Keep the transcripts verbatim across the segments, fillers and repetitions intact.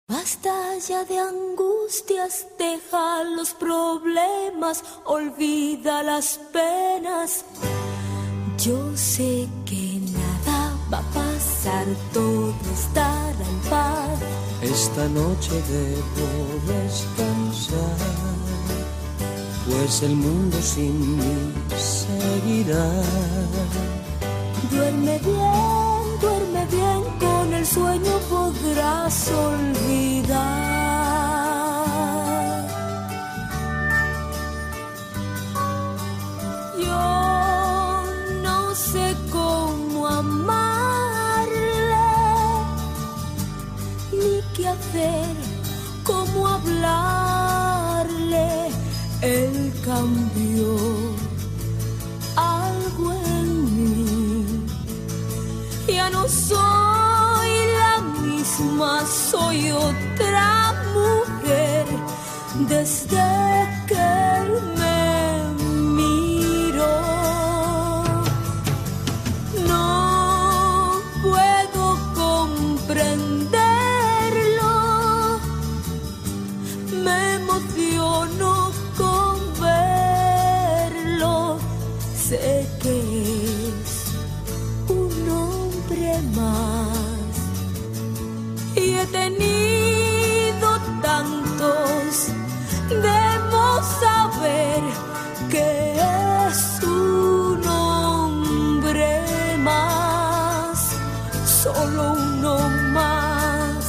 Basta ya de angustias, deja los problemas, olvida las penas. Yo sé que nada va a pasar, todo estará en paz. Esta noche debo descansar, pues el mundo sin mí seguirá. Duerme bien, duerme bien, con el sueño podrás olvidar. Yo no sé cómo amarle, ni qué hacer, cómo hablarle. Él cambió algo en mí. Ya no soy la misma, soy otra mujer. Desde que él me miró, no puedo comprenderlo. Me emociono con verlo. Sé que es un hombre más. Y he tenido tantos, debo saber que es un hombre más, solo uno más.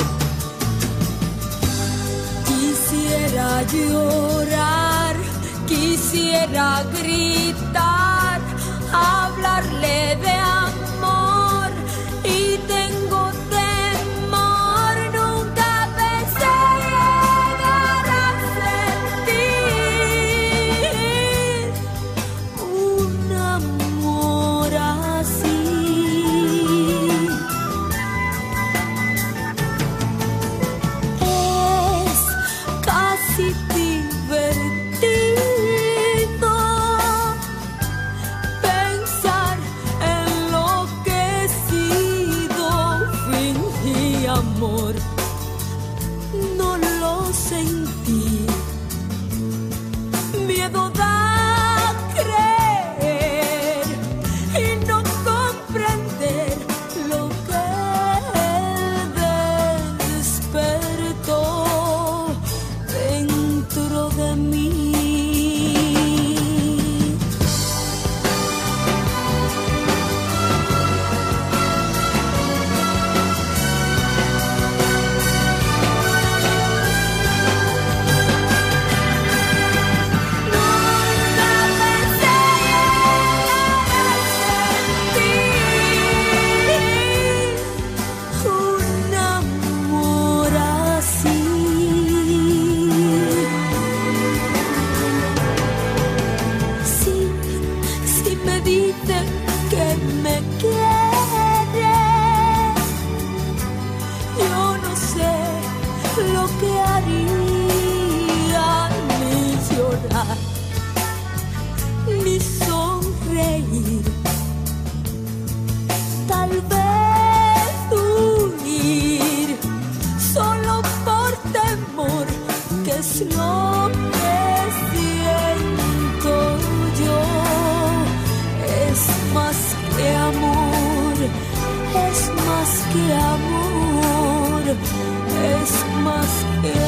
Quisiera llorar, quisiera gritar, hablarle de amor, y tengo temor. Nunca pensé llegar a sentir un amor así. Es casi divertido pensar en lo que he sido. Fingí amor, no lo sentí. Miedo da creer y no comprender lo que él despertó dentro de mí. Un amor así. Sí, sí me dice que me quiere. Yo no sé lo que haría, ni llorar, ni sonreír. Tal vez huir, solo por temor, que es lo que siento yo. Es más que amor, es más que amor, es más que